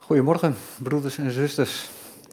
Goedemorgen, broeders en zusters.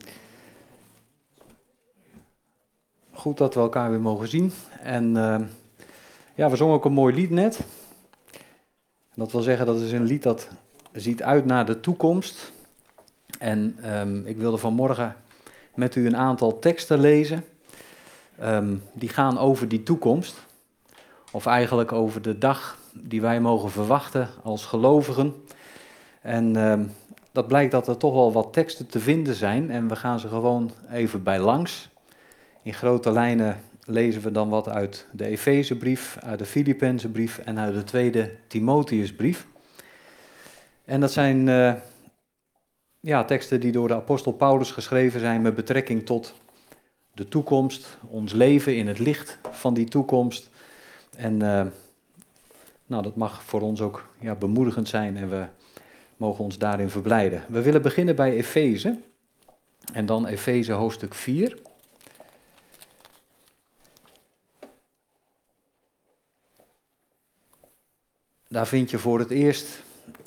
Goed dat we elkaar weer mogen zien. En we zongen ook een mooi lied net. Dat wil zeggen, dat is een lied dat ziet uit naar de toekomst. En ik wilde vanmorgen met u een aantal teksten lezen. Die gaan over die toekomst. Of eigenlijk over de dag die wij mogen verwachten als gelovigen. En dat blijkt dat er toch wel wat teksten te vinden zijn. En we gaan ze gewoon even bij langs. In grote lijnen lezen we dan wat uit de Efezebrief, uit de Filippenzenbrief en uit de tweede Timotheusbrief. En dat zijn teksten die door de apostel Paulus geschreven zijn met betrekking tot de toekomst, ons leven in het licht van die toekomst. En dat mag voor ons ook bemoedigend zijn en we mogen ons daarin verblijden. We willen beginnen bij Efeze en dan Efeze hoofdstuk 4. Daar vind je voor het eerst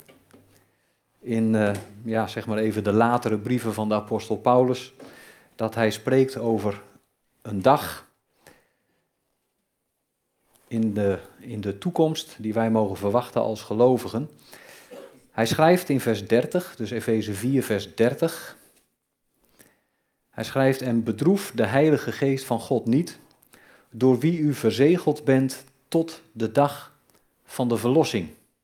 in even de latere brieven van de apostel Paulus dat hij spreekt over een dag in de toekomst die wij mogen verwachten als gelovigen. Hij schrijft in vers 30, dus Efeze 4 vers 30. Hij schrijft: en bedroef de Heilige Geest van God niet, door wie u verzegeld bent tot de dag van de verlossing.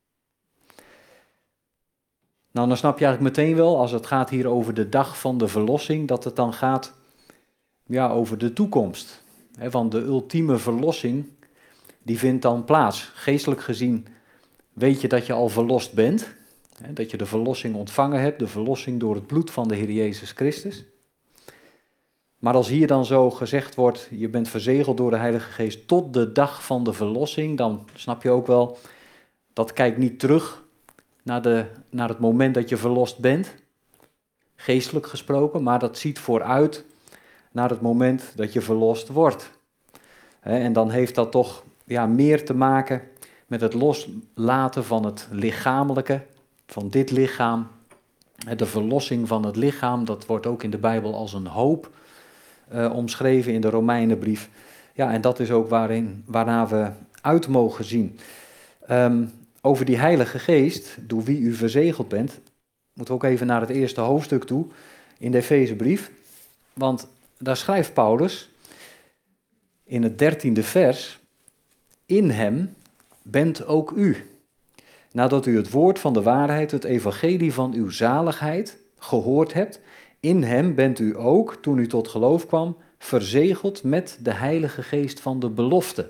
Nou, dan snap je eigenlijk meteen wel, als het gaat hier over de dag van de verlossing, dat het dan gaat over de toekomst. Want de ultieme verlossing, die vindt dan plaats. Geestelijk gezien weet je dat je al verlost bent, dat je de verlossing ontvangen hebt, de verlossing door het bloed van de Heer Jezus Christus. Maar als hier dan zo gezegd wordt, je bent verzegeld door de Heilige Geest tot de dag van de verlossing, dan snap je ook wel, dat kijkt niet terug naar het moment dat je verlost bent, geestelijk gesproken, maar dat ziet vooruit naar het moment dat je verlost wordt. En dan heeft dat toch meer te maken met het loslaten van het lichamelijke, van dit lichaam. De verlossing van het lichaam, dat wordt ook in de Bijbel als een hoop omschreven in de Romeinenbrief. Ja, en dat is ook waarna we uit mogen zien. Over die Heilige Geest, door wie u verzegeld bent, moeten we ook even naar het eerste hoofdstuk toe in de Efezebrief. Want daar schrijft Paulus in het 13e vers: in hem bent ook u, nadat u het woord van de waarheid, het evangelie van uw zaligheid, gehoord hebt. In hem bent u ook, toen u tot geloof kwam, verzegeld met de Heilige Geest van de belofte.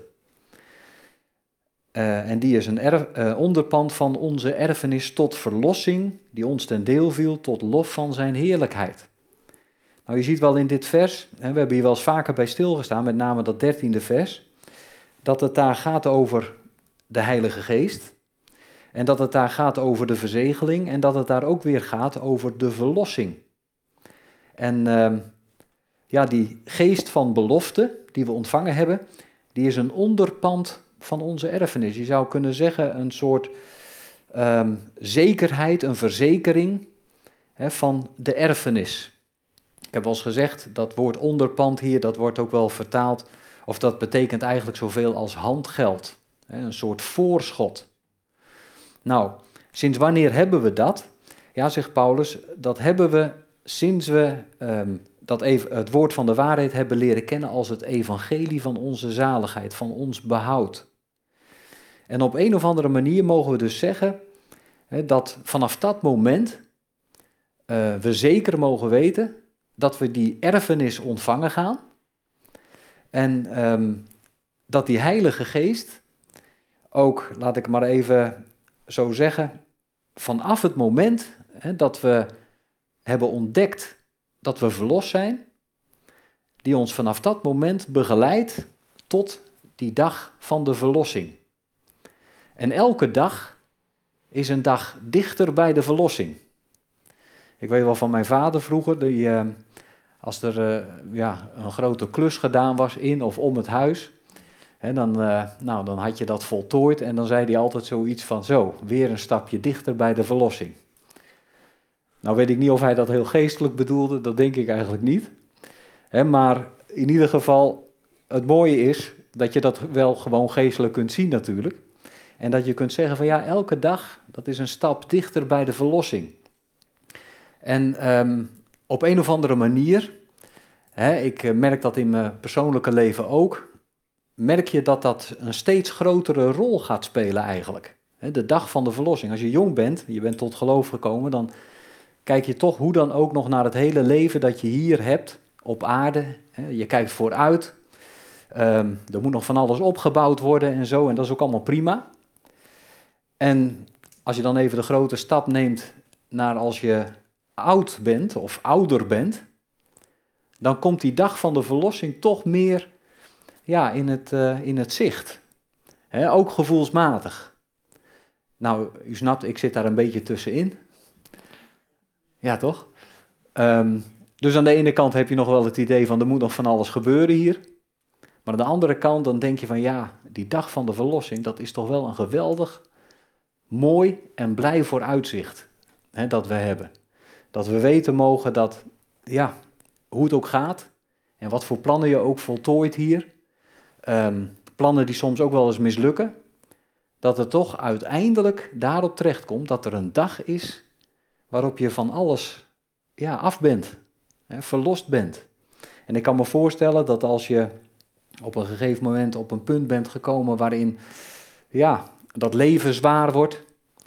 En die is een onderpand van onze erfenis tot verlossing, die ons ten deel viel tot lof van zijn heerlijkheid. Nou, je ziet wel in dit vers, we hebben hier wel eens vaker bij stilgestaan, met name dat 13e vers, dat het daar gaat over de Heilige Geest. En dat het daar gaat over de verzegeling en dat het daar ook weer gaat over de verlossing. En die geest van belofte die we ontvangen hebben, die is een onderpand van onze erfenis. Je zou kunnen zeggen een soort zekerheid, een verzekering van de erfenis. Ik heb al eens gezegd, dat woord onderpand hier, dat wordt ook wel vertaald, of dat betekent eigenlijk zoveel als handgeld. Een soort voorschot. Nou, sinds wanneer hebben we dat? Ja, zegt Paulus, dat hebben we sinds we het woord van de waarheid hebben leren kennen als het evangelie van onze zaligheid, van ons behoud. En op een of andere manier mogen we dus zeggen dat vanaf dat moment we zeker mogen weten dat we die erfenis ontvangen gaan. En dat die Heilige Geest ook, laat ik maar even zo zeggen, vanaf het moment dat we hebben ontdekt dat we verlost zijn, die ons vanaf dat moment begeleidt tot die dag van de verlossing. En elke dag is een dag dichter bij de verlossing. Ik weet wel van mijn vader vroeger, als er een grote klus gedaan was in of om het huis, dan had je dat voltooid en dan zei hij altijd zoiets van: zo, weer een stapje dichter bij de verlossing. Nou weet ik niet of hij dat heel geestelijk bedoelde, dat denk ik eigenlijk niet. Maar in ieder geval, het mooie is dat je dat wel gewoon geestelijk kunt zien natuurlijk. En dat je kunt zeggen van ja, elke dag, dat is een stap dichter bij de verlossing. En op een of andere manier, ik merk dat in mijn persoonlijke leven ook, merk je dat dat een steeds grotere rol gaat spelen eigenlijk. De dag van de verlossing. Als je jong bent, je bent tot geloof gekomen, dan kijk je toch hoe dan ook nog naar het hele leven dat je hier hebt op aarde. Je kijkt vooruit. Er moet nog van alles opgebouwd worden en zo, en dat is ook allemaal prima. En als je dan even de grote stap neemt naar als je oud bent of ouder bent, dan komt die dag van de verlossing toch meer in het zicht. Ook gevoelsmatig. Nou, u snapt, ik zit daar een beetje tussenin. Ja, toch? Dus aan de ene kant heb je nog wel het idee van er moet nog van alles gebeuren hier. Maar aan de andere kant dan denk je van ja, die dag van de verlossing, dat is toch wel een geweldig, mooi en blij vooruitzicht dat we hebben. Dat we weten mogen dat, ja, hoe het ook gaat en wat voor plannen je ook voltooit hier. Plannen die soms ook wel eens mislukken. Dat het toch uiteindelijk daarop terechtkomt dat er een dag is waarop je van alles af bent, verlost bent. En ik kan me voorstellen dat als je op een gegeven moment op een punt bent gekomen waarin dat leven zwaar wordt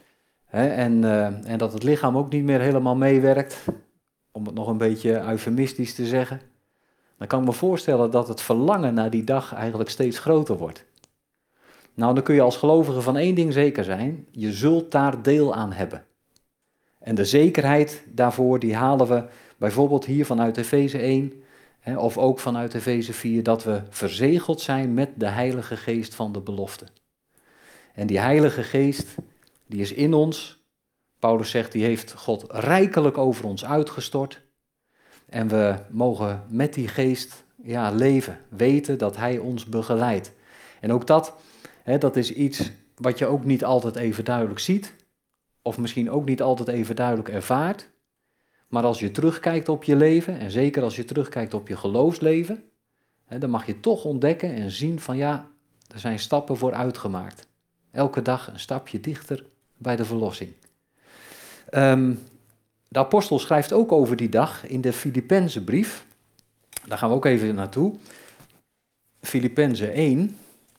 en dat het lichaam ook niet meer helemaal meewerkt, om het nog een beetje eufemistisch te zeggen, dan kan ik me voorstellen dat het verlangen naar die dag eigenlijk steeds groter wordt. Nou, dan kun je als gelovige van één ding zeker zijn, je zult daar deel aan hebben. En de zekerheid daarvoor, die halen we bijvoorbeeld hier vanuit Efeze 1, of ook vanuit Efeze 4, dat we verzegeld zijn met de Heilige Geest van de belofte. En die Heilige Geest, die is in ons. Paulus zegt, die heeft God rijkelijk over ons uitgestort. En we mogen met die Geest leven, weten dat Hij ons begeleidt. En ook dat is iets wat je ook niet altijd even duidelijk ziet, of misschien ook niet altijd even duidelijk ervaart. Maar als je terugkijkt op je leven, en zeker als je terugkijkt op je geloofsleven, dan mag je toch ontdekken en zien van er zijn stappen vooruit gemaakt. Elke dag een stapje dichter bij de verlossing. De apostel schrijft ook over die dag in de Filippenzenbrief. Daar gaan we ook even naartoe. Filippenzen 1.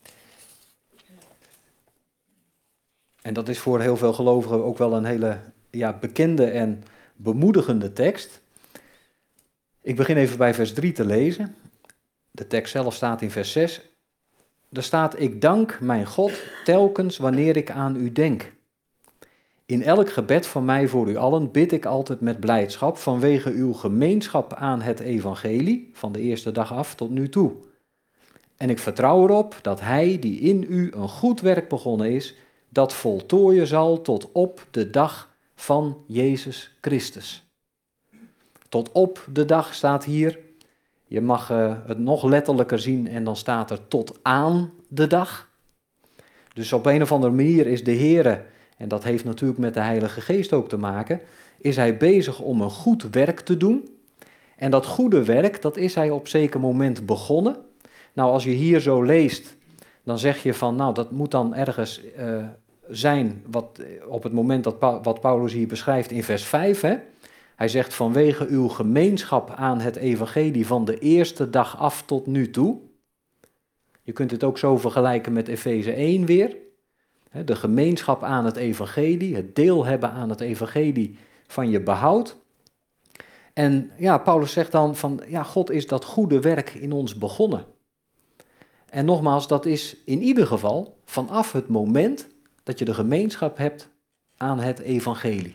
En dat is voor heel veel gelovigen ook wel een hele bekende en bemoedigende tekst. Ik begin even bij vers 3 te lezen. De tekst zelf staat in vers 6. Er staat, ik dank mijn God telkens wanneer ik aan u denk. In elk gebed van mij voor u allen bid ik altijd met blijdschap vanwege uw gemeenschap aan het evangelie, van de eerste dag af tot nu toe. En ik vertrouw erop dat hij die in u een goed werk begonnen is, dat voltooien zal tot op de dag van Jezus Christus. Tot op de dag staat hier. Je mag het nog letterlijker zien en dan staat er tot aan de dag. Dus op een of andere manier is de Heere, en dat heeft natuurlijk met de Heilige Geest ook te maken, is hij bezig om een goed werk te doen. En dat goede werk, dat is hij op zeker moment begonnen. Nou, als je hier zo leest, dan zeg je van, dat moet dan ergens zijn wat op het moment wat Paulus hier beschrijft in vers 5. Hij zegt vanwege uw gemeenschap aan het evangelie van de eerste dag af tot nu toe. Je kunt het ook zo vergelijken met Efeze 1 weer. De gemeenschap aan het evangelie, het deel hebben aan het evangelie van je behoud. En Paulus zegt dan van, God is dat goede werk in ons begonnen. En nogmaals, dat is in ieder geval vanaf het moment dat je de gemeenschap hebt aan het evangelie.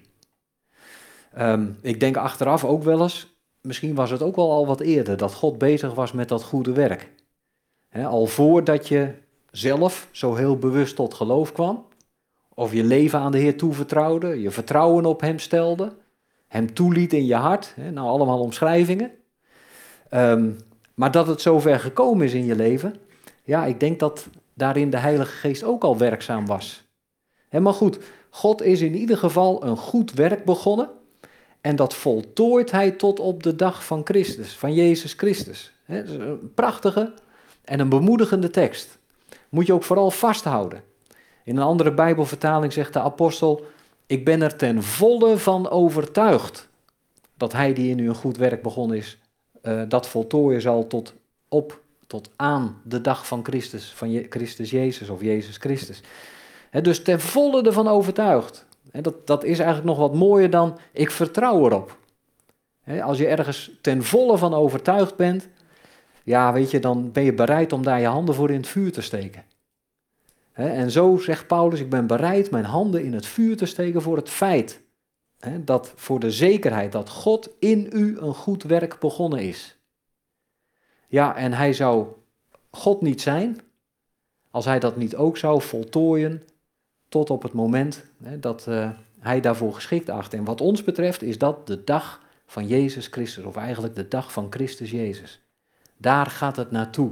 Ik denk achteraf ook wel eens, misschien was het ook wel al wat eerder, dat God bezig was met dat goede werk. Al voordat je zelf zo heel bewust tot geloof kwam, of je leven aan de Heer toevertrouwde, je vertrouwen op Hem stelde, Hem toeliet in je hart, nou allemaal omschrijvingen. Maar dat het zover gekomen is in je leven, ik denk dat daarin de Heilige Geest ook al werkzaam was. Maar goed, God is in ieder geval een goed werk begonnen En dat voltooit hij tot op de dag van Christus, van Jezus Christus. Dat is een prachtige en een bemoedigende tekst. Moet je ook vooral vasthouden. In een andere Bijbelvertaling zegt de apostel: ik ben er ten volle van overtuigd dat hij die in u een goed werk begonnen is, dat voltooien zal tot aan de dag van Christus, van Christus Jezus of Jezus Christus. Dus ten volle ervan overtuigd. Dat is eigenlijk nog wat mooier dan ik vertrouw erop. Als je ergens ten volle van overtuigd bent, ja, weet je, dan ben je bereid om daar je handen voor in het vuur te steken. En zo zegt Paulus: ik ben bereid mijn handen in het vuur te steken voor het feit, dat voor de zekerheid dat God in u een goed werk begonnen is. Ja, en hij zou God niet zijn als hij dat niet ook zou voltooien tot op het moment dat hij daarvoor geschikt acht. En wat ons betreft is dat de dag van Jezus Christus, of eigenlijk de dag van Christus Jezus. Daar gaat het naartoe.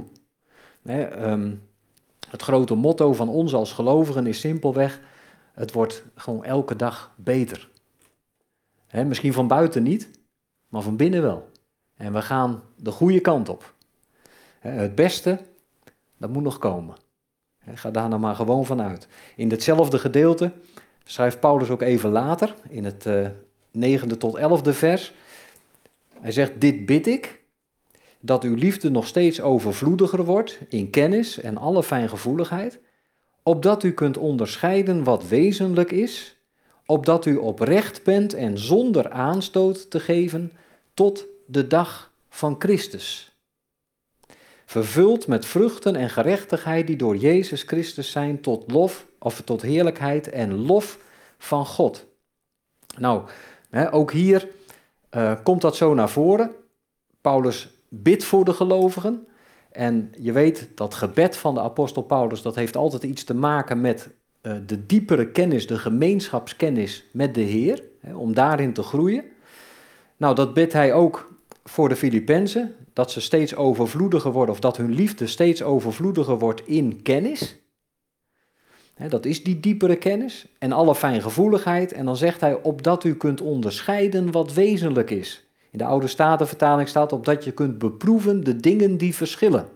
Het grote motto van ons als gelovigen is simpelweg: het wordt gewoon elke dag beter. Misschien van buiten niet, maar van binnen wel. En we gaan de goede kant op. Het beste, dat moet nog komen. Ga daar nou maar gewoon van uit. In ditzelfde gedeelte schrijft Paulus ook even later, in het 9e tot 11e vers. Hij zegt: dit bid ik, dat uw liefde nog steeds overvloediger wordt in kennis en alle fijngevoeligheid, opdat u kunt onderscheiden wat wezenlijk is, opdat u oprecht bent en zonder aanstoot te geven tot de dag van Christus. Vervuld met vruchten en gerechtigheid die door Jezus Christus zijn tot lof, of tot heerlijkheid en lof van God. Nou, ook hier komt dat zo naar voren. Paulus bidt voor de gelovigen. En je weet, dat gebed van de apostel Paulus, dat heeft altijd iets te maken met de diepere kennis, de gemeenschapskennis met de Heer, om daarin te groeien. Nou, dat bidt hij ook voor de Filippenzen, dat ze steeds overvloediger worden, of dat hun liefde steeds overvloediger wordt in kennis. Dat is die diepere kennis en alle fijngevoeligheid. En dan zegt hij: opdat u kunt onderscheiden wat wezenlijk is. In de Oude Statenvertaling staat: opdat je kunt beproeven de dingen die verschillen.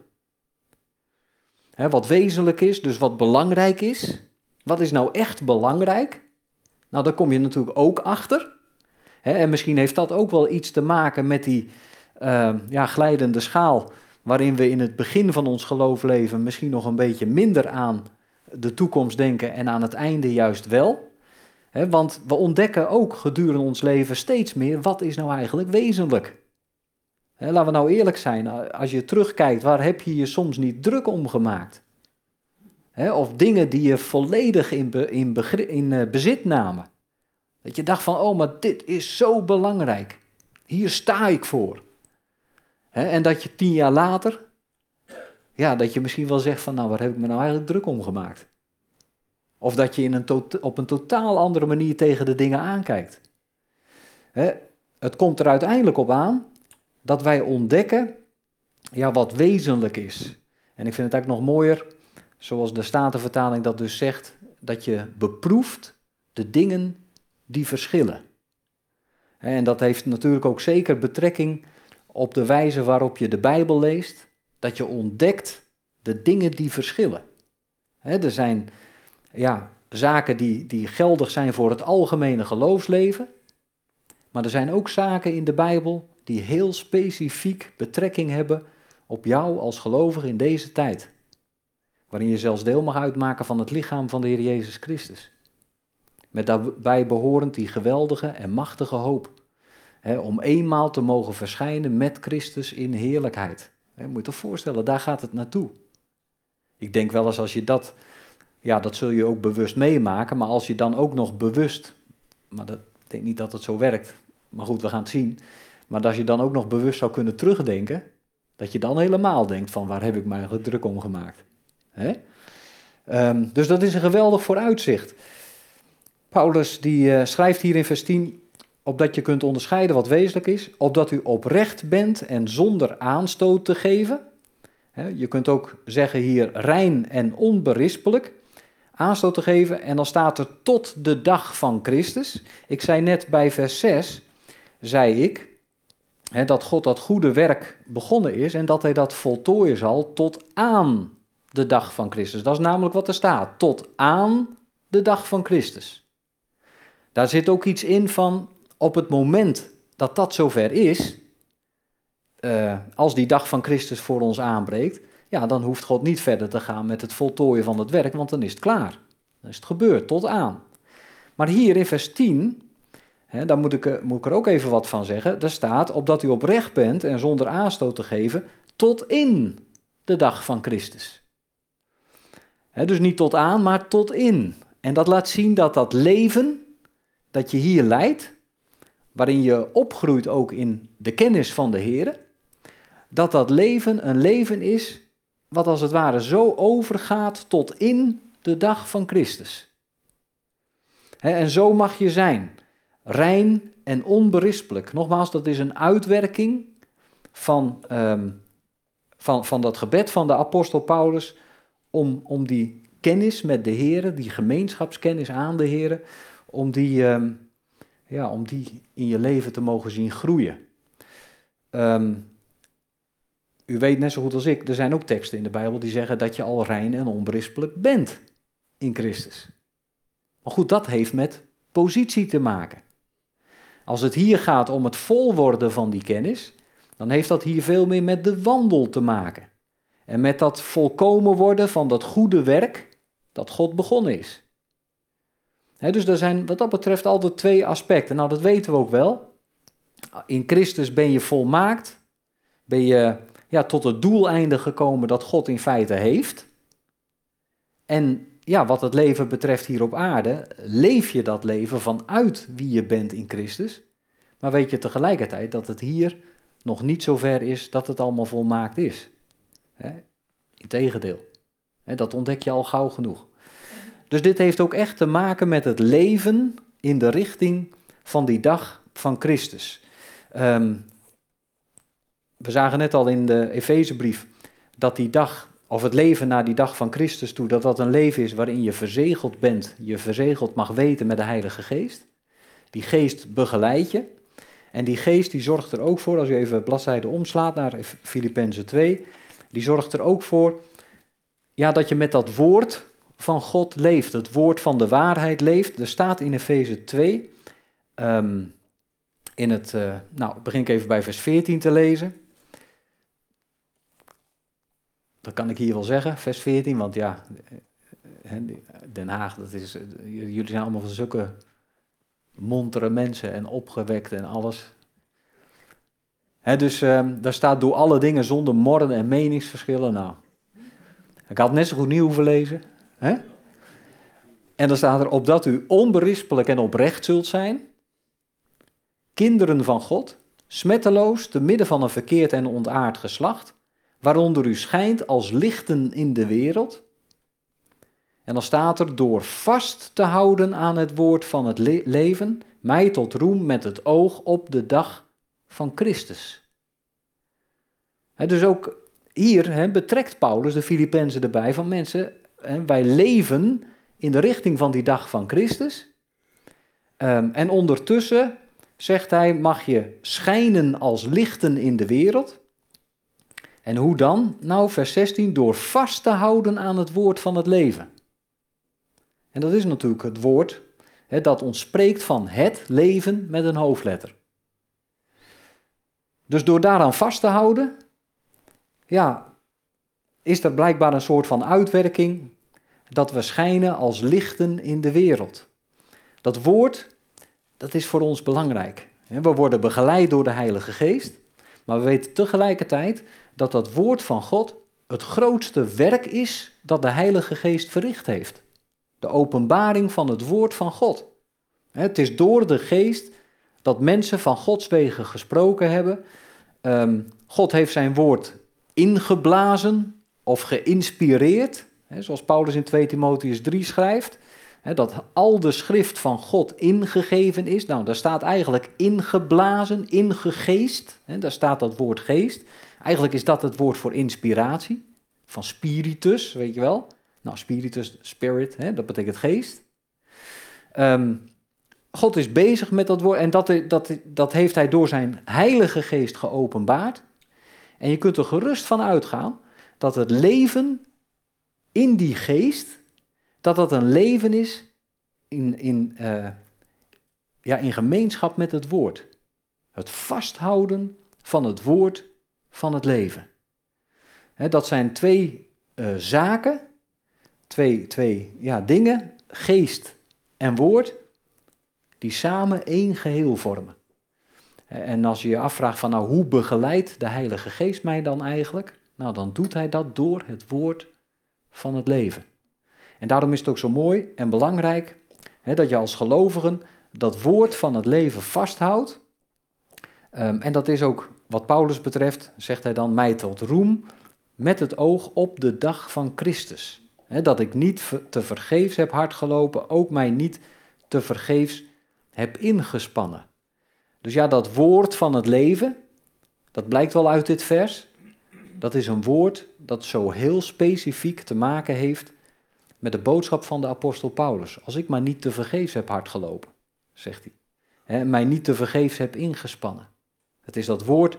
Wat wezenlijk is, dus wat belangrijk is. Wat is nou echt belangrijk? Nou, daar kom je natuurlijk ook achter. En misschien heeft dat ook wel iets te maken met die glijdende schaal, waarin we in het begin van ons geloofsleven misschien nog een beetje minder aan de toekomst denken en aan het einde juist wel. Want we ontdekken ook gedurende ons leven steeds meer: wat is nou eigenlijk wezenlijk? Laten we nou eerlijk zijn, als je terugkijkt, waar heb je je soms niet druk om gemaakt? Of dingen die je volledig in bezit namen. Dat je dacht van: oh, maar dit is zo belangrijk. Hier sta ik voor. En dat je 10 jaar later, dat je misschien wel zegt van: nou, waar heb ik me nou eigenlijk druk om gemaakt? Of dat je op een totaal andere manier tegen de dingen aankijkt. Het komt er uiteindelijk op aan dat wij ontdekken wat wezenlijk is. En ik vind het eigenlijk nog mooier, zoals de Statenvertaling dat dus zegt, dat je beproeft de dingen die verschillen. En dat heeft natuurlijk ook zeker betrekking op de wijze waarop je de Bijbel leest, dat je ontdekt de dingen die verschillen. Er zijn zaken die geldig zijn voor het algemene geloofsleven, maar er zijn ook zaken in de Bijbel die heel specifiek betrekking hebben op jou als gelovige in deze tijd, waarin je zelfs deel mag uitmaken van het lichaam van de Heer Jezus Christus. Met daarbij behorend die geweldige en machtige hoop, om eenmaal te mogen verschijnen met Christus in heerlijkheid. Moet je je voorstellen, daar gaat het naartoe. Ik denk wel eens als je dat zul je ook bewust meemaken, maar als je dan ook nog bewust, maar ik denk niet dat het zo werkt, maar goed, we gaan het zien. Maar als je dan ook nog bewust zou kunnen terugdenken, dat je dan helemaal denkt van: waar heb ik mij eigenlijk druk om gemaakt? Dus dat is een geweldig vooruitzicht. Paulus die schrijft hier in vers 10, opdat je kunt onderscheiden wat wezenlijk is, opdat u oprecht bent en zonder aanstoot te geven. Je kunt ook zeggen hier rein en onberispelijk, aanstoot te geven. En dan staat er tot de dag van Christus. Ik zei net bij vers 6, zei ik, dat God dat goede werk begonnen is en dat hij dat voltooien zal tot aan de dag van Christus. Dat is namelijk wat er staat, tot aan de dag van Christus. Daar zit ook iets in van op het moment dat dat zover is, als die dag van Christus voor ons aanbreekt, ja, dan hoeft God niet verder te gaan met het voltooien van het werk, want dan is het klaar. Dan is het gebeurd, tot aan. Maar hier in vers 10, daar moet ik er ook even wat van zeggen, daar staat, opdat u oprecht bent en zonder aanstoot te geven, tot in de dag van Christus. Dus niet tot aan, maar tot in. En dat laat zien dat dat leven dat je hier leidt, waarin je opgroeit ook in de kennis van de Heer, dat dat leven een leven is wat als het ware zo overgaat tot in de dag van Christus. En zo mag je zijn, rein en onberispelijk. Nogmaals, dat is een uitwerking van dat gebed van de apostel Paulus om die kennis met de Heer, die gemeenschapskennis aan de Heer, om die in je leven te mogen zien groeien. U weet net zo goed als ik, er zijn ook teksten in de Bijbel die zeggen dat je al rein en onberispelijk bent in Christus. Maar goed, dat heeft met positie te maken. Als het hier gaat om het vol worden van die kennis, dan heeft dat hier veel meer met de wandel te maken. En met dat volkomen worden van dat goede werk dat God begonnen is. Dus er zijn wat dat betreft altijd twee aspecten. Nou, dat weten we ook wel. In Christus ben je volmaakt. Ben je tot het doeleinde gekomen dat God in feite heeft. En ja, wat het leven betreft hier op aarde, leef je dat leven vanuit wie je bent in Christus. Maar weet je tegelijkertijd dat het hier nog niet zo ver is dat het allemaal volmaakt is. Integendeel. Dat ontdek je al gauw genoeg. Dus dit heeft ook echt te maken met het leven in de richting van die dag van Christus. We zagen net al in de Efezebrief dat die dag, of het leven naar die dag van Christus toe, dat dat een leven is waarin je verzegeld bent, je verzegeld mag weten met de Heilige Geest. Die geest begeleidt je. En die geest die zorgt er ook voor, als u even bladzijde omslaat naar Filippenzen 2, die zorgt er ook voor dat je met dat woord van God leeft, het woord van de waarheid leeft. Er staat in Efeze 2, begin ik even bij vers 14 te lezen. Dat kan ik hier wel zeggen, vers 14, want ja, Den Haag, jullie zijn allemaal van zulke montere mensen en opgewekt en alles. Dus daar staat door alle dingen zonder morren en meningsverschillen. Nou, ik had het net zo goed niet hoeven lezen. En dan staat er, opdat u onberispelijk en oprecht zult zijn, kinderen van God, smetteloos, te midden van een verkeerd en ontaard geslacht, waaronder u schijnt als lichten in de wereld. En dan staat er, door vast te houden aan het woord van het leven, mij tot roem met het oog op de dag van Christus. Dus ook hier betrekt Paulus de Filippenzen erbij van mensen, wij leven in de richting van die dag van Christus. En ondertussen, zegt hij, mag je schijnen als lichten in de wereld. En hoe dan? Nou, vers 16, door vast te houden aan het woord van het leven. En dat is natuurlijk het woord dat ons spreekt van het leven met een hoofdletter. Dus door daaraan vast te houden, is er blijkbaar een soort van uitwerking dat we schijnen als lichten in de wereld. Dat woord, dat is voor ons belangrijk. We worden begeleid door de Heilige Geest, maar we weten tegelijkertijd dat dat woord van God het grootste werk is dat de Heilige Geest verricht heeft. De openbaring van het woord van God. Het is door de Geest dat mensen van Gods wegen gesproken hebben. God heeft zijn woord ingeblazen of geïnspireerd, zoals Paulus in 2 Timotheüs 3 schrijft, dat al de schrift van God ingegeven is. Nou, daar staat eigenlijk ingeblazen, ingegeest, daar staat dat woord geest. Eigenlijk is dat het woord voor inspiratie, van spiritus, weet je wel. Nou, spiritus, spirit, dat betekent geest. God is bezig met dat woord en dat heeft hij door zijn Heilige Geest geopenbaard. En je kunt er gerust van uitgaan dat het leven in die geest, dat dat een leven is in gemeenschap met het woord. Het vasthouden van het woord van het leven. Dat zijn twee zaken, twee dingen, geest en woord, die samen één geheel vormen. En als je je afvraagt van hoe begeleidt de Heilige Geest mij dan eigenlijk? Nou, dan doet hij dat door het woord van het leven. En daarom is het ook zo mooi en belangrijk dat je als gelovigen dat woord van het leven vasthoudt. En dat is ook wat Paulus betreft, zegt hij dan, mij tot roem met het oog op de dag van Christus. Dat ik niet te vergeefs heb hard gelopen, ook mij niet te vergeefs heb ingespannen. Dus ja, dat woord van het leven, dat blijkt wel uit dit vers. Dat is een woord dat zo heel specifiek te maken heeft met de boodschap van de apostel Paulus. Als ik maar niet te vergeefs heb hard gelopen, zegt hij. Mij niet te vergeefs heb ingespannen. Het is dat woord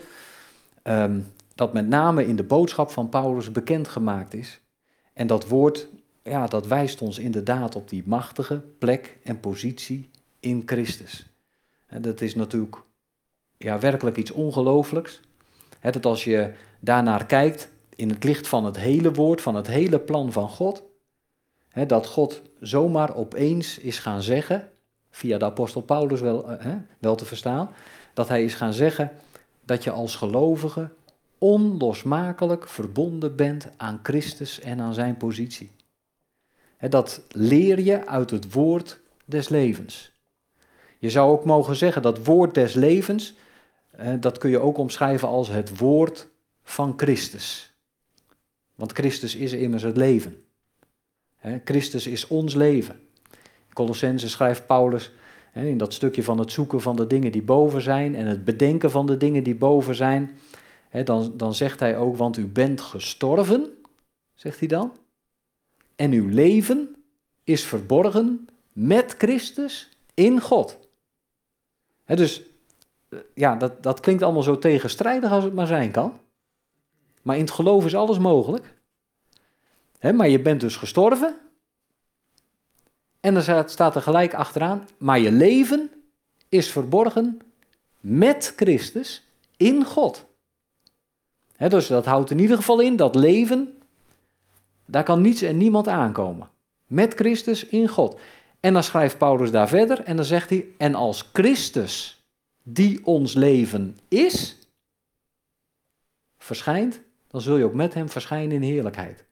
dat met name in de boodschap van Paulus bekendgemaakt is. En dat woord, dat wijst ons inderdaad op die machtige plek en positie in Christus. En dat is natuurlijk werkelijk iets ongelooflijks. Dat als je daarnaar kijkt, in het licht van het hele woord, van het hele plan van God, dat God zomaar opeens is gaan zeggen, via de apostel Paulus wel te verstaan, dat hij is gaan zeggen dat je als gelovige onlosmakelijk verbonden bent aan Christus en aan zijn positie. Dat leer je uit het woord des levens. Je zou ook mogen zeggen dat woord des levens, dat kun je ook omschrijven als het woord van Christus. Want Christus is immers het leven. Christus is ons leven. In Colossenzen schrijft Paulus in dat stukje van het zoeken van de dingen die boven zijn en het bedenken van de dingen die boven zijn, dan zegt hij ook, want u bent gestorven, zegt hij dan, en uw leven is verborgen met Christus in God. Dus dat klinkt allemaal zo tegenstrijdig als het maar zijn kan. Maar in het geloof is alles mogelijk. Maar je bent dus gestorven. En dan staat er gelijk achteraan, maar je leven is verborgen met Christus in God. Dus dat houdt in ieder geval in, dat leven, daar kan niets en niemand aankomen. Met Christus in God. En dan schrijft Paulus daar verder en dan zegt hij, en als Christus die ons leven is, verschijnt, dan zul je ook met hem verschijnen in heerlijkheid.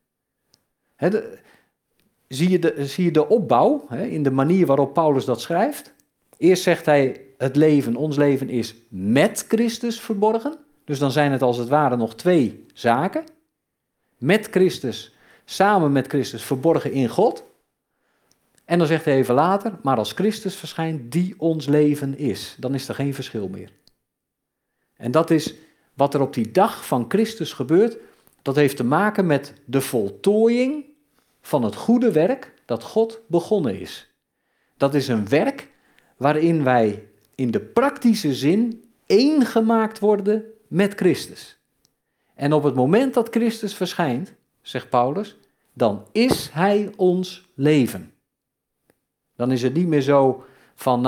Zie je de opbouw in de manier waarop Paulus dat schrijft? Eerst zegt hij, ons leven is met Christus verborgen. Dus dan zijn het als het ware nog twee zaken. Met Christus, samen met Christus, verborgen in God. En dan zegt hij even later, maar als Christus verschijnt die ons leven is, dan is er geen verschil meer. En dat is wat er op die dag van Christus gebeurt. Dat heeft te maken met de voltooiing van het goede werk dat God begonnen is. Dat is een werk waarin wij in de praktische zin één gemaakt worden met Christus. En op het moment dat Christus verschijnt, zegt Paulus, dan is hij ons leven. Dan is het niet meer zo van,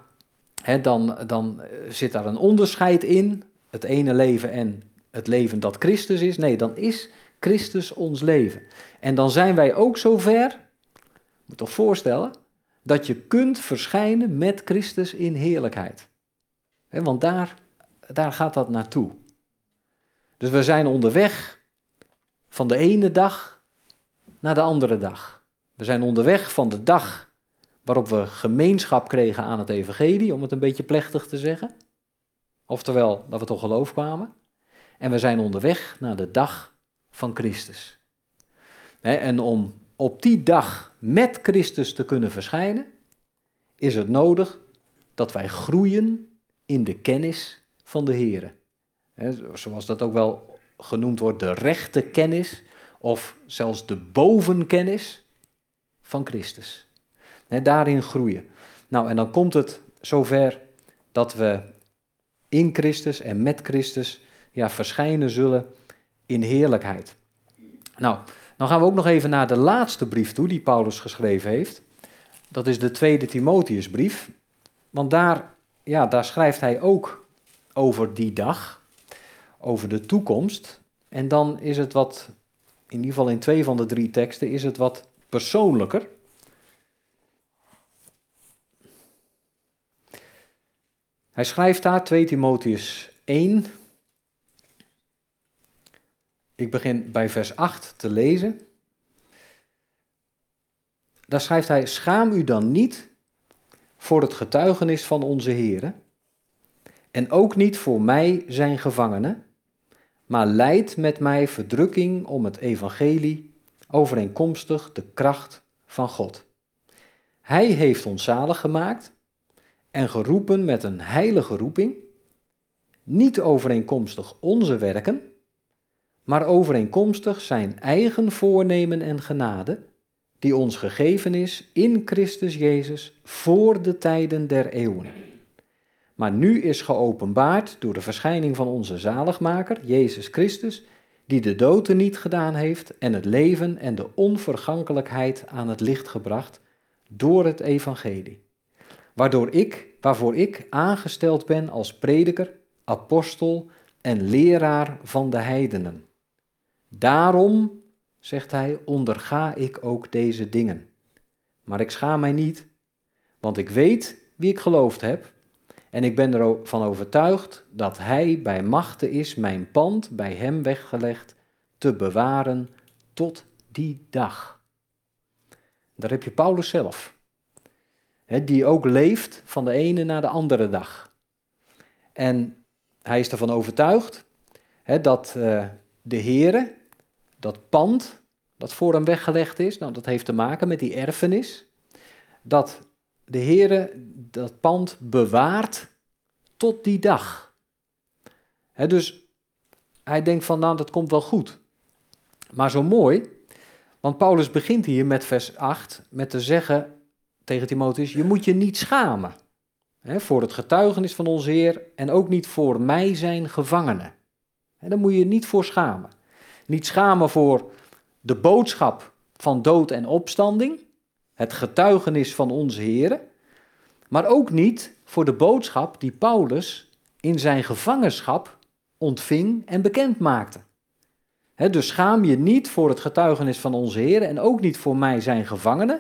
dan zit daar een onderscheid in, het ene leven en het leven dat Christus is. Nee, dan is Christus ons leven. En dan zijn wij ook zover, moet toch voorstellen, dat je kunt verschijnen met Christus in heerlijkheid. Want daar gaat dat naartoe. Dus we zijn onderweg van de ene dag naar de andere dag. We zijn onderweg van de dag waarop we gemeenschap kregen aan het evangelie, om het een beetje plechtig te zeggen. Oftewel, dat we tot geloof kwamen. En we zijn onderweg naar de dag van Christus. En om op die dag met Christus te kunnen verschijnen, is het nodig dat wij groeien in de kennis van de Here. Zoals dat ook wel genoemd wordt, de rechte kennis, of zelfs de bovenkennis van Christus. Daarin groeien. Nou, en dan komt het zover dat we in Christus en met Christus verschijnen zullen in heerlijkheid. Nou, dan gaan we ook nog even naar de laatste brief toe die Paulus geschreven heeft. Dat is de tweede Timotheusbrief. Want daar schrijft hij ook over die dag, over de toekomst. En dan is het wat, in ieder geval in 2 van de 3 teksten, is het wat persoonlijker. Hij schrijft daar, 2 Timotheus 1. Ik begin bij vers 8 te lezen. Daar schrijft hij: schaam u dan niet voor het getuigenis van onze Here, en ook niet voor mij zijn gevangene, maar lijd met mij verdrukking om het evangelie, overeenkomstig de kracht van God. Hij heeft ons zalig gemaakt en geroepen met een heilige roeping, niet overeenkomstig onze werken, maar overeenkomstig zijn eigen voornemen en genade, die ons gegeven is in Christus Jezus voor de tijden der eeuwen. Maar nu is geopenbaard door de verschijning van onze zaligmaker, Jezus Christus, die de dood niet gedaan heeft en het leven en de onvergankelijkheid aan het licht gebracht door het evangelie. Waarvoor ik aangesteld ben als prediker, apostel en leraar van de heidenen. Daarom, zegt hij, onderga ik ook deze dingen. Maar ik schaam mij niet, want ik weet wie ik geloofd heb, en ik ben ervan overtuigd dat hij bij machte is mijn pand bij hem weggelegd te bewaren tot die dag. Daar heb je Paulus zelf, die ook leeft van de ene naar de andere dag. En hij is ervan overtuigd dat de Heere, dat pand dat voor hem weggelegd is, nou, dat heeft te maken met die erfenis, dat de Heere dat pand bewaart tot die dag. Dus hij denkt van, nou, dat komt wel goed. Maar zo mooi, want Paulus begint hier met vers 8 met te zeggen tegen Timotheus: je moet je niet schamen voor het getuigenis van onze Heer en ook niet voor mij zijn gevangenen. Daar moet je je niet voor schamen. Niet schamen voor de boodschap van dood en opstanding, het getuigenis van onze Heer, maar ook niet voor de boodschap die Paulus in zijn gevangenschap ontving en bekend maakte. Dus schaam je niet voor het getuigenis van onze Heer en ook niet voor mij zijn gevangenen.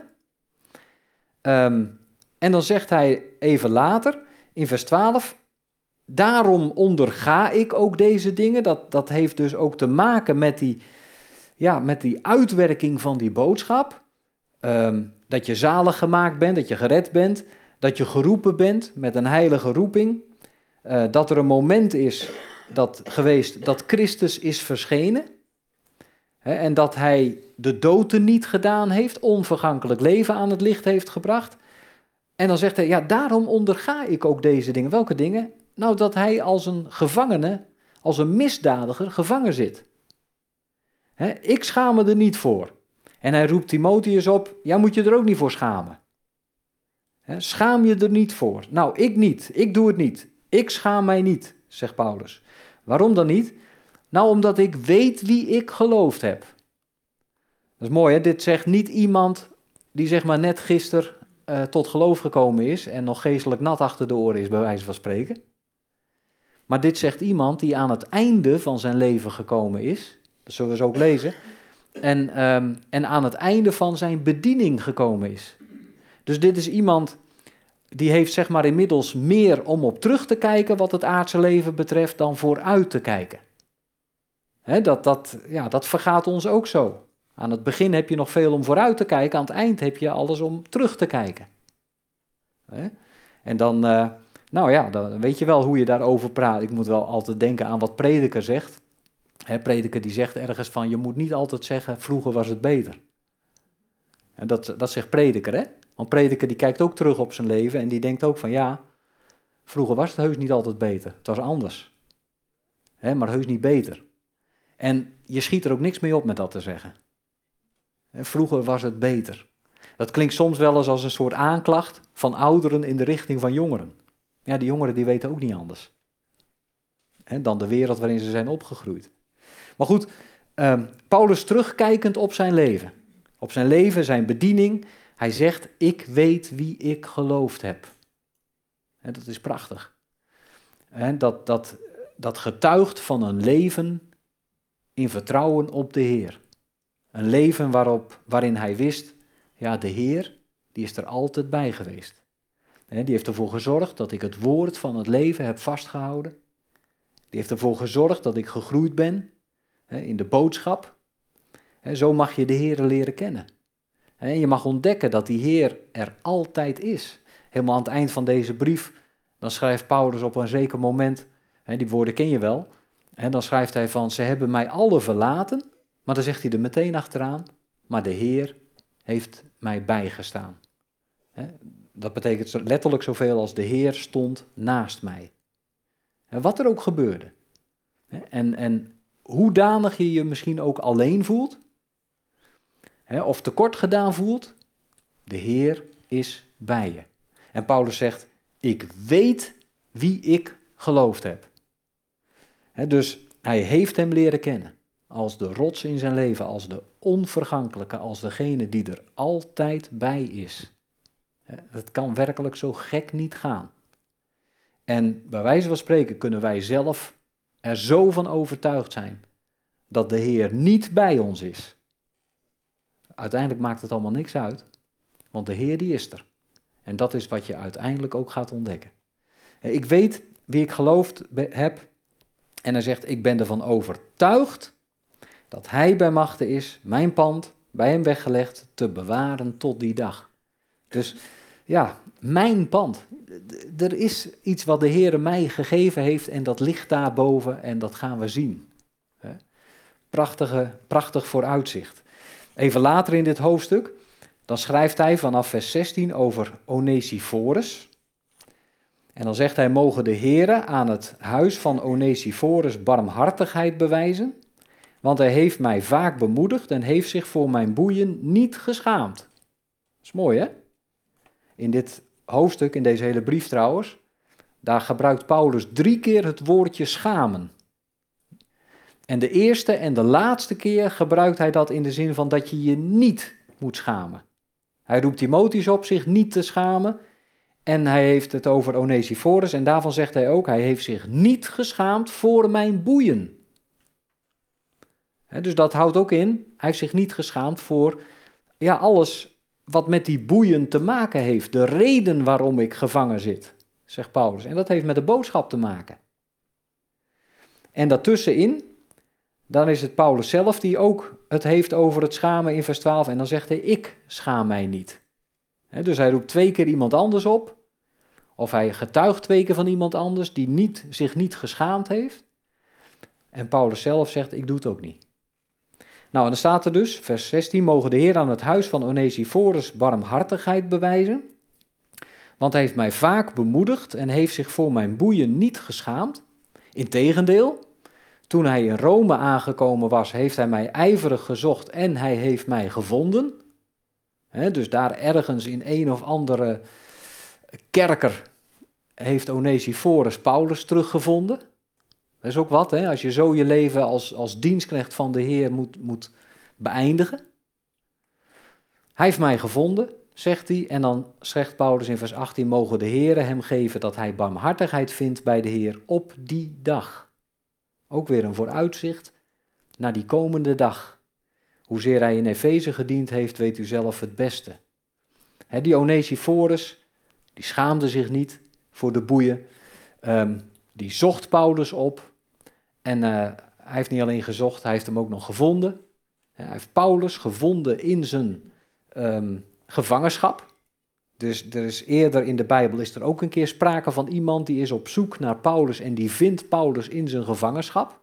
En dan zegt hij even later, in vers 12, daarom onderga ik ook deze dingen. Dat heeft dus ook te maken met die uitwerking van die boodschap. Dat je zalig gemaakt bent, dat je gered bent, dat je geroepen bent met een heilige roeping. Dat er een moment is geweest dat Christus is verschenen. En dat hij de dood niet gedaan heeft, onvergankelijk leven aan het licht heeft gebracht. En dan zegt hij, daarom onderga ik ook deze dingen. Welke dingen? Nou, dat hij als een gevangene, als een misdadiger gevangen zit. Ik schaam me er niet voor. En hij roept Timotheus op, moet je er ook niet voor schamen. Schaam je er niet voor. Nou, ik niet. Ik doe het niet. Ik schaam mij niet, zegt Paulus. Waarom dan niet? Nou, omdat ik weet wie ik geloofd heb. Dat is mooi, hè? Dit zegt niet iemand die zeg maar net gisteren tot geloof gekomen is en nog geestelijk nat achter de oren is, bij wijze van spreken. Maar dit zegt iemand die aan het einde van zijn leven gekomen is, dat zullen we zo ook lezen, en aan het einde van zijn bediening gekomen is. Dus dit is iemand die heeft zeg maar inmiddels meer om op terug te kijken wat het aardse leven betreft dan vooruit te kijken. Dat vergaat ons ook zo. Aan het begin heb je nog veel om vooruit te kijken, aan het eind heb je alles om terug te kijken. En dan, dan weet je wel hoe je daarover praat. Ik moet wel altijd denken aan wat Prediker zegt. Prediker die zegt ergens van, je moet niet altijd zeggen, vroeger was het beter. En dat zegt Prediker, hè? Want Prediker die kijkt ook terug op zijn leven en die denkt ook van, vroeger was het heus niet altijd beter. Het was anders. Maar heus niet beter. En je schiet er ook niks mee op met dat te zeggen. Vroeger was het beter. Dat klinkt soms wel eens als een soort aanklacht van ouderen in de richting van jongeren. Ja, die jongeren die weten ook niet anders dan de wereld waarin ze zijn opgegroeid. Maar goed, Paulus terugkijkend op zijn leven, zijn bediening. Hij zegt, ik weet wie ik geloofd heb. En dat is prachtig. En dat getuigt van een leven in vertrouwen op de Heer. Een leven waarin hij wist, ja, de Heer, die is er altijd bij geweest. Die heeft ervoor gezorgd dat ik het woord van het leven heb vastgehouden. Die heeft ervoor gezorgd dat ik gegroeid ben in de boodschap. Zo mag je de Heer leren kennen. En je mag ontdekken dat die Heer er altijd is. Helemaal aan het eind van deze brief, dan schrijft Paulus op een zeker moment, die woorden ken je wel, dan schrijft hij van, ze hebben mij alle verlaten, maar dan zegt hij er meteen achteraan, maar de Heer heeft mij bijgestaan. Dat betekent letterlijk zoveel als de Heer stond naast mij. En wat er ook gebeurde. En hoedanig je je misschien ook alleen voelt, of tekort gedaan voelt, de Heer is bij je. En Paulus zegt, ik weet wie ik geloofd heb. Dus hij heeft hem leren kennen als de rots in zijn leven, als de onvergankelijke, als degene die er altijd bij is. Het kan werkelijk zo gek niet gaan. En bij wijze van spreken kunnen wij zelf er zo van overtuigd zijn dat de Heer niet bij ons is. Uiteindelijk maakt het allemaal niks uit, want de Heer die is er. En dat is wat je uiteindelijk ook gaat ontdekken. Ik weet wie ik geloofd heb en hij zegt, ik ben ervan overtuigd dat hij bij machte is, mijn pand bij hem weggelegd, te bewaren tot die dag. Dus ja, mijn pand. Er is iets wat de Heer mij gegeven heeft en dat ligt daarboven en dat gaan we zien. Prachtig vooruitzicht. Even later in dit hoofdstuk, dan schrijft hij vanaf vers 16 over Onesiphorus. En dan zegt hij, mogen de Heere aan het huis van Onesiphorus barmhartigheid bewijzen, want hij heeft mij vaak bemoedigd en heeft zich voor mijn boeien niet geschaamd. Dat is mooi, hè? In dit hoofdstuk, in deze hele brief trouwens, daar gebruikt Paulus 3 keer het woordje schamen. En de eerste en de laatste keer gebruikt hij dat in de zin van dat je je niet moet schamen. Hij roept Timotheus op zich niet te schamen en hij heeft het over Onesiphorus en daarvan zegt hij ook, hij heeft zich niet geschaamd voor mijn boeien. Dus dat houdt ook in, hij heeft zich niet geschaamd voor alles wat met die boeien te maken heeft. De reden waarom ik gevangen zit, zegt Paulus. En dat heeft met de boodschap te maken. En daartussenin, dan is het Paulus zelf die ook het heeft over het schamen in vers 12. En dan zegt hij, ik schaam mij niet. Dus hij roept 2 keer iemand anders op. Of hij getuigt 2 keer van iemand anders die zich niet geschaamd heeft. En Paulus zelf zegt, ik doe het ook niet. Nou, en dan staat er dus, vers 16, mogen de Heer aan het huis van Onesiphorus barmhartigheid bewijzen. Want hij heeft mij vaak bemoedigd en heeft zich voor mijn boeien niet geschaamd. Integendeel, toen hij in Rome aangekomen was, heeft hij mij ijverig gezocht en hij heeft mij gevonden. Dus daar ergens in een of andere kerker heeft Onesiphorus Paulus teruggevonden. Dat is ook wat, als je zo je leven als dienstknecht van de Heer moet beëindigen. Hij heeft mij gevonden, zegt hij, en dan zegt Paulus in vers 18, mogen de Heere hem geven dat hij barmhartigheid vindt bij de Heer op die dag. Ook weer een vooruitzicht naar die komende dag. Hoezeer hij in Efeze gediend heeft, weet u zelf het beste. Die Onesiphorus, die schaamde zich niet voor de boeien, die zocht Paulus op. En hij heeft niet alleen gezocht, hij heeft hem ook nog gevonden. Hij heeft Paulus gevonden in zijn gevangenschap. Dus er is eerder in de Bijbel is er ook een keer sprake van iemand die is op zoek naar Paulus en die vindt Paulus in zijn gevangenschap.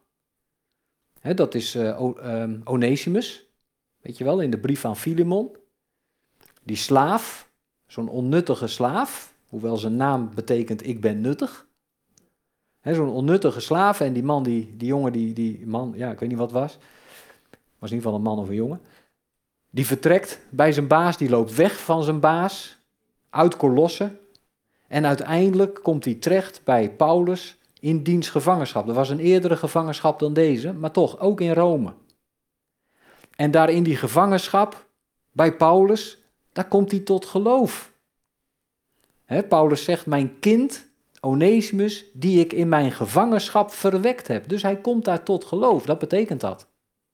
Dat is Onesimus, weet je wel, in de brief aan Filemon. Die slaaf, zo'n onnuttige slaaf, hoewel zijn naam betekent ik ben nuttig. Zo'n onnuttige slaaf en die man, die jongen, die man, ja, ik weet niet wat het was. Was in ieder geval een man of een jongen. Die vertrekt bij zijn baas, die loopt weg van zijn baas, uit Kolosse. En uiteindelijk komt hij terecht bij Paulus in diens gevangenschap. Er was een eerdere gevangenschap dan deze, maar toch, ook in Rome. En daar in die gevangenschap, bij Paulus, daar komt hij tot geloof. Paulus zegt, mijn kind, Onesimus, die ik in mijn gevangenschap verwekt heb. Dus hij komt daar tot geloof, dat betekent dat.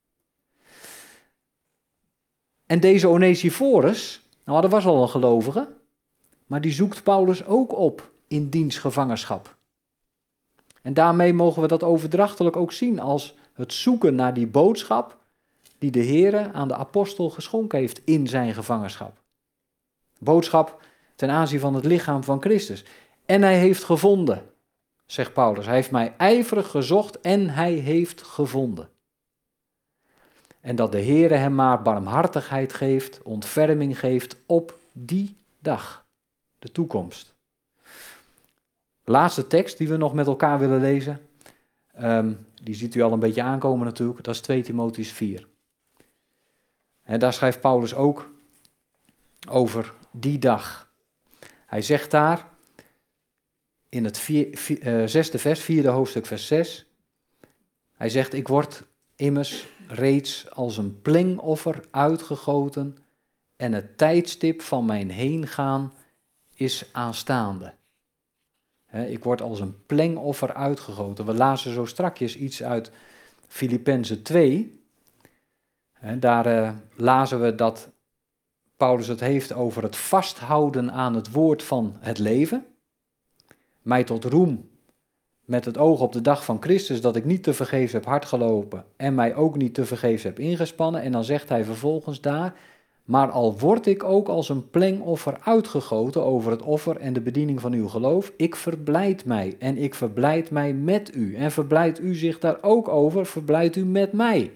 En deze Onesiphorus, nou dat was al een gelovige, maar die zoekt Paulus ook op in diens gevangenschap. En daarmee mogen we dat overdrachtelijk ook zien als het zoeken naar die boodschap die de Heere aan de apostel geschonken heeft in zijn gevangenschap. Boodschap ten aanzien van het lichaam van Christus. En hij heeft gevonden, zegt Paulus. Hij heeft mij ijverig gezocht en hij heeft gevonden. En dat de Heere hem maar barmhartigheid geeft, ontferming geeft op die dag, de toekomst. Laatste tekst die we nog met elkaar willen lezen, die ziet u al een beetje aankomen natuurlijk, dat is 2 Timotheüs 4. En daar schrijft Paulus ook over die dag. Hij zegt daar in het 6e vers, 4e hoofdstuk vers 6, hij zegt, ik word immers reeds als een plengoffer uitgegoten en het tijdstip van mijn heengaan is aanstaande. Ik word als een plengoffer uitgegoten. We lazen zo strakjes iets uit Filippenzen 2. Daar lazen we dat Paulus het heeft over het vasthouden aan het woord van het leven. Mij tot roem met het oog op de dag van Christus, dat ik niet tevergeefs heb hard gelopen en mij ook niet tevergeefs heb ingespannen. En dan zegt hij vervolgens daar, maar al word ik ook als een plengoffer uitgegoten over het offer en de bediening van uw geloof, ik verblijd mij en ik verblijd mij met u. En verblijdt u zich daar ook over, verblijdt u met mij.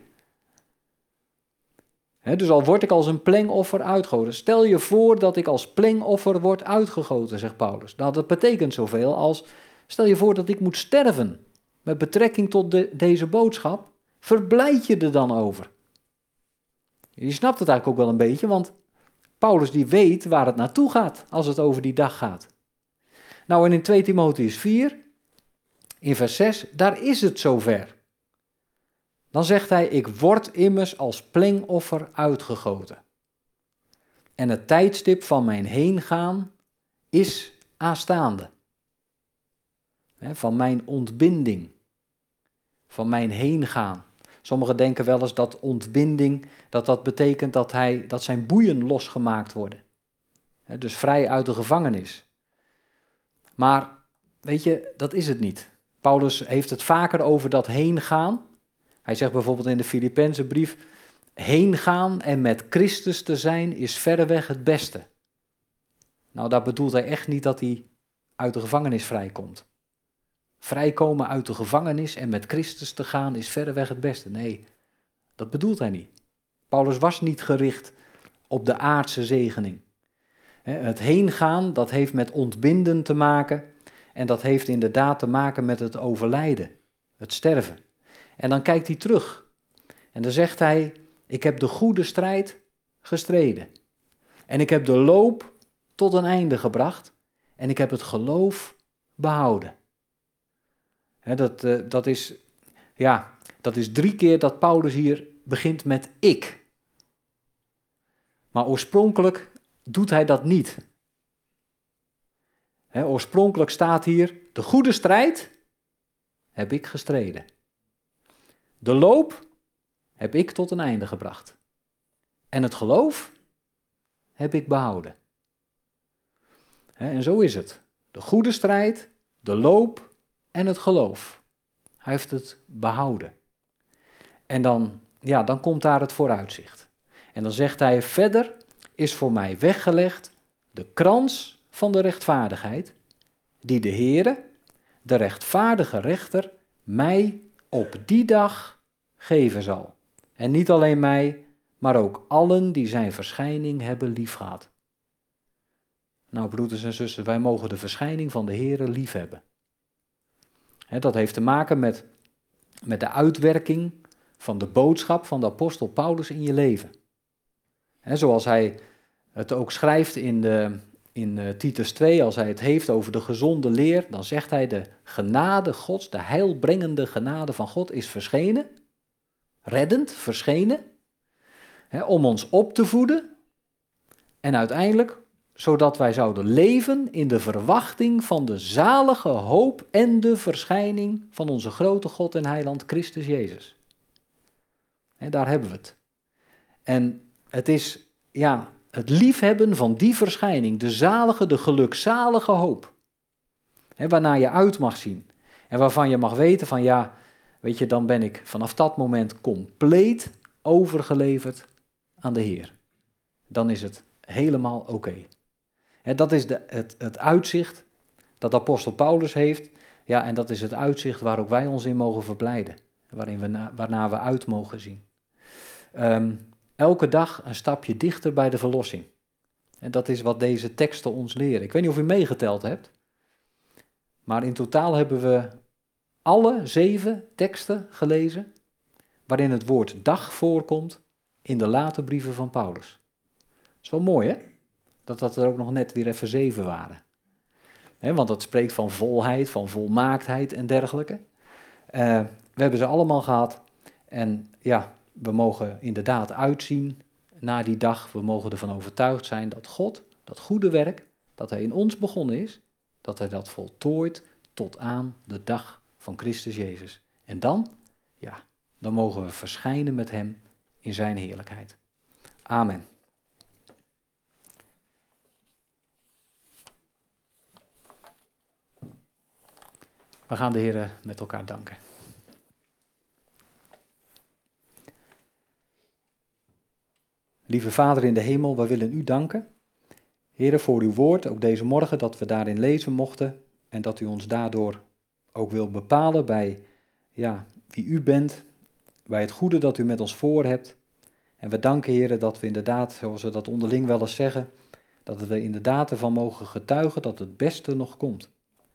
Dus al word ik als een plengoffer uitgegoten. Stel je voor dat ik als plengoffer word uitgegoten, zegt Paulus. Nou, dat betekent zoveel als, stel je voor dat ik moet sterven met betrekking tot deze boodschap. Verblijd je er dan over? Je snapt het eigenlijk ook wel een beetje, want Paulus die weet waar het naartoe gaat als het over die dag gaat. Nou, en in 2 Timotheüs 4, in vers 6, daar is het zover. Dan zegt hij, ik word immers als plengoffer uitgegoten. En het tijdstip van mijn heengaan is aanstaande. Van mijn ontbinding, van mijn heengaan. Sommigen denken wel eens dat ontbinding, dat betekent dat zijn boeien losgemaakt worden. Dus vrij uit de gevangenis. Maar, weet je, dat is het niet. Paulus heeft het vaker over dat heengaan. Hij zegt bijvoorbeeld in de Filippenzenbrief, heengaan en met Christus te zijn is verreweg het beste. Nou, daar bedoelt hij echt niet dat hij uit de gevangenis vrijkomt. Vrijkomen uit de gevangenis en met Christus te gaan is verreweg het beste. Nee, dat bedoelt hij niet. Paulus was niet gericht op de aardse zegening. Het heengaan, dat heeft met ontbinden te maken en dat heeft inderdaad te maken met het overlijden, het sterven. En dan kijkt hij terug en dan zegt hij, ik heb de goede strijd gestreden en ik heb de loop tot een einde gebracht en ik heb het geloof behouden. Dat is 3 keer dat Paulus hier begint met ik. Maar oorspronkelijk doet hij dat niet. Oorspronkelijk staat hier, de goede strijd heb ik gestreden. De loop heb ik tot een einde gebracht. En het geloof heb ik behouden. En zo is het. De goede strijd, de loop en het geloof. Hij heeft het behouden. En dan komt daar het vooruitzicht. En dan zegt hij, verder is voor mij weggelegd de krans van de rechtvaardigheid, die de Heere, de rechtvaardige rechter, mij op die dag geven zal. En niet alleen mij, maar ook allen die zijn verschijning hebben liefgehad. Nou, broeders en zusters, wij mogen de verschijning van de Heere liefhebben. Dat heeft te maken met de uitwerking van de boodschap van de apostel Paulus in je leven. Zoals hij het ook schrijft in Titus 2, als hij het heeft over de gezonde leer, dan zegt hij de genade Gods, de heilbrengende genade van God is verschenen, reddend verschenen, om ons op te voeden en uiteindelijk zodat wij zouden leven in de verwachting van de zalige hoop en de verschijning van onze grote God en heiland Christus Jezus. Daar hebben we het. En het is het liefhebben van die verschijning, de zalige, de gelukzalige hoop, waarnaar je uit mag zien en waarvan je mag weten van weet je, dan ben ik vanaf dat moment compleet overgeleverd aan de Heer. Dan is het helemaal oké. Dat is het uitzicht dat apostel Paulus heeft. Ja, en dat is het uitzicht waar ook wij ons in mogen verblijden. Waarnaar we uit mogen zien. Elke dag een stapje dichter bij de verlossing. En dat is wat deze teksten ons leren. Ik weet niet of u meegeteld hebt. Maar in totaal hebben we alle 7 teksten gelezen waarin het woord dag voorkomt in de late brieven van Paulus. Dat is wel mooi, hè? Dat er ook nog net weer even 7 waren. Want dat spreekt van volheid, van volmaaktheid en dergelijke. We hebben ze allemaal gehad. En we mogen inderdaad uitzien naar die dag. We mogen ervan overtuigd zijn dat God, dat goede werk, dat hij in ons begonnen is, dat hij dat voltooit tot aan de dag van Christus Jezus. En dan mogen we verschijnen met hem in zijn heerlijkheid. Amen. We gaan de Heer met elkaar danken. Lieve Vader in de hemel, wij willen u danken. Heere, voor uw woord, ook deze morgen, dat we daarin lezen mochten. En dat u ons daardoor ook wil bepalen bij wie u bent, bij het goede dat u met ons voor hebt. En we danken, Heere, dat we inderdaad, zoals we dat onderling wel eens zeggen, dat we inderdaad ervan mogen getuigen dat het beste nog komt.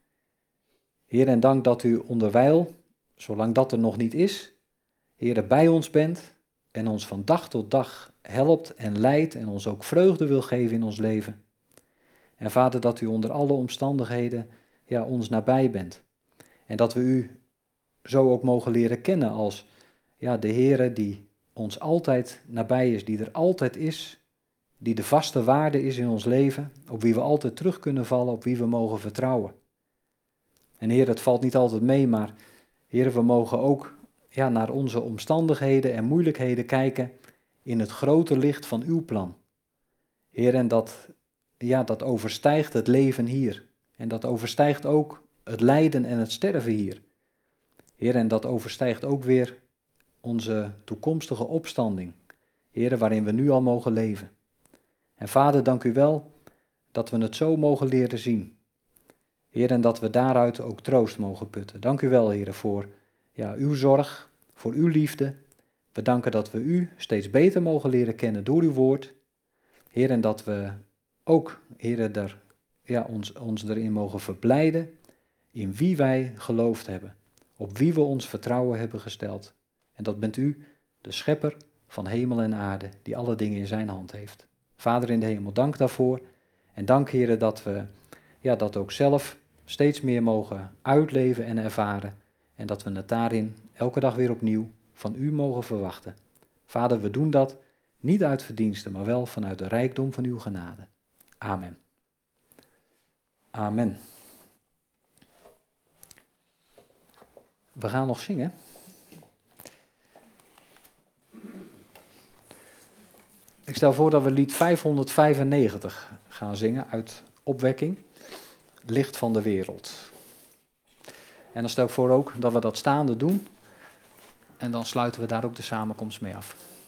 Heer, en dank dat u onderwijl, zolang dat er nog niet is, Heer, bij ons bent en ons van dag tot dag helpt en leidt en ons ook vreugde wil geven in ons leven. En Vader, dat u onder alle omstandigheden ons nabij bent. En dat we u zo ook mogen leren kennen als de Heere die ons altijd nabij is, die er altijd is, die de vaste waarde is in ons leven, op wie we altijd terug kunnen vallen, op wie we mogen vertrouwen. En Heer, het valt niet altijd mee, maar Heer, we mogen ook naar onze omstandigheden en moeilijkheden kijken in het grote licht van uw plan. Heer, en dat overstijgt het leven hier. En dat overstijgt ook het lijden en het sterven hier. Heer, en dat overstijgt ook weer onze toekomstige opstanding. Heer, waarin we nu al mogen leven. En Vader, dank u wel dat we het zo mogen leren zien. Heer, en dat we daaruit ook troost mogen putten. Dank u wel, Heer, voor uw zorg, voor uw liefde. We danken dat we u steeds beter mogen leren kennen door uw woord. Heer, en dat we ook, Heer, ons erin mogen verblijden in wie wij geloofd hebben. Op wie we ons vertrouwen hebben gesteld. En dat bent u, de schepper van hemel en aarde, die alle dingen in zijn hand heeft. Vader in de hemel, dank daarvoor. En dank, Heer, dat we dat ook zelf steeds meer mogen uitleven en ervaren. En dat we het daarin elke dag weer opnieuw van u mogen verwachten. Vader, we doen dat niet uit verdiensten, maar wel vanuit de rijkdom van uw genade. Amen. Amen. We gaan nog zingen. Ik stel voor dat we lied 595 gaan zingen uit Opwekking, Licht van de wereld. En dan stel ik voor ook dat we dat staande doen. En dan sluiten we daar ook de samenkomst mee af.